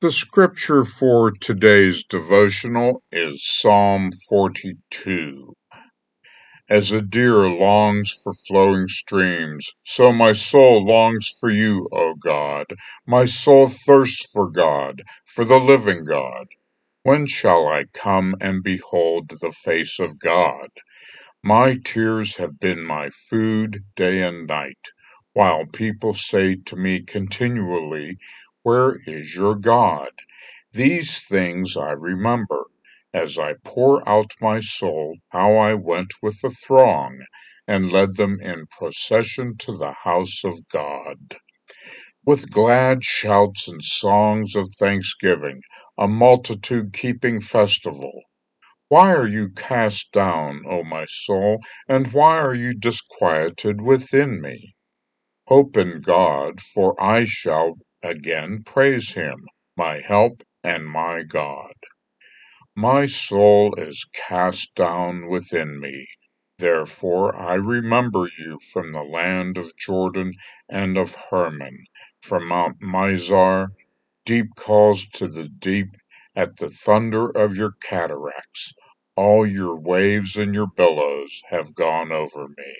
The scripture for today's devotional is Psalm 42. As a deer longs for flowing streams, so my soul longs for you, O God. My soul thirsts for God, for the living God. When shall I come and behold the face of God? My tears have been my food day and night, while people say to me continually, "Where is your God?" These things I remember, as I pour out my soul, how I went with the throng, and led them in procession to the house of God. With glad shouts and songs of thanksgiving, a multitude keeping festival. Why are you cast down, O my soul, and why are you disquieted within me? Hope in God, for I shall again praise him, my help and my God. My soul is cast down within me. Therefore I remember you from the land of Jordan and of Hermon, from Mount Mizar. Deep calls to the deep at the thunder of your cataracts. All your waves and your billows have gone over me.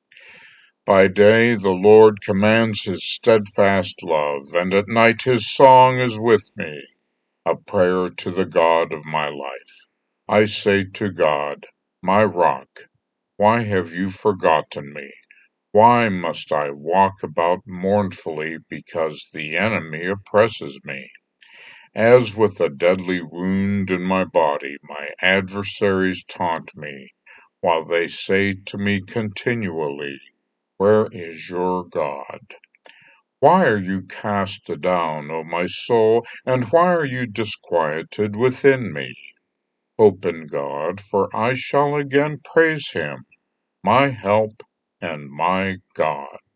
By day the Lord commands his steadfast love, and at night his song is with me, a prayer to the God of my life. I say to God, my rock, why have you forgotten me? Why must I walk about mournfully because the enemy oppresses me? As with a deadly wound in my body, my adversaries taunt me, while they say to me continually, "Where is your God?" Why are you cast down, O my soul, and why are you disquieted within me? Hope in God, for I shall again praise him, my help and my God.